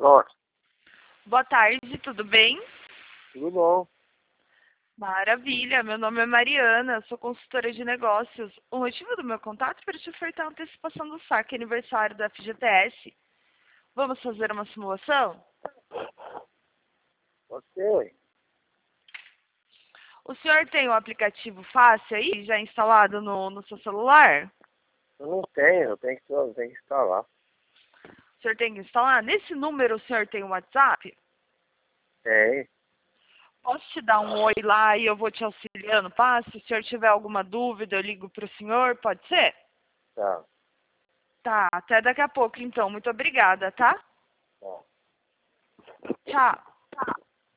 Pronto. Boa tarde, tudo bem? Tudo bom. Maravilha, meu nome é Mariana, sou consultora de negócios. O motivo do meu contato é para te ofertar a antecipação do saque aniversário da FGTS. Vamos fazer uma simulação? Ok. O senhor tem o aplicativo Fácil aí, já instalado no seu celular? Eu não tenho, eu tenho que instalar. O senhor tem que instalar? Nesse número o senhor tem o WhatsApp? Tem. Posso te dar um oi lá e eu vou te auxiliando, tá? Se o senhor tiver alguma dúvida, eu ligo para o senhor, pode ser? Tá. Tá, até daqui a pouco então. Muito obrigada, tá? Tá. Tchau.